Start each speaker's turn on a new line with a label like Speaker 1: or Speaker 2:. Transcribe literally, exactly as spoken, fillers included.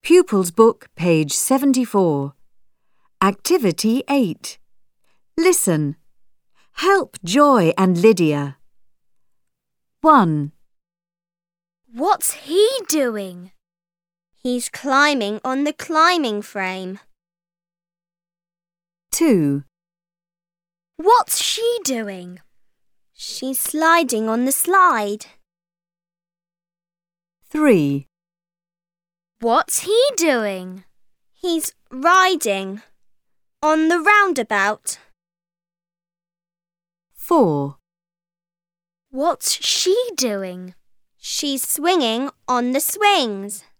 Speaker 1: Pupils Book, page seventy-four. Activity eight. Listen. Help Joy and Lydia. one.
Speaker 2: What's he doing?
Speaker 3: He's climbing on the climbing frame.
Speaker 1: two.
Speaker 2: What's she doing?
Speaker 3: She's sliding on the slide.
Speaker 1: three.
Speaker 2: What's he doing?
Speaker 3: He's riding on the roundabout.
Speaker 1: four.
Speaker 2: What's she doing?
Speaker 3: She's swinging on the swings.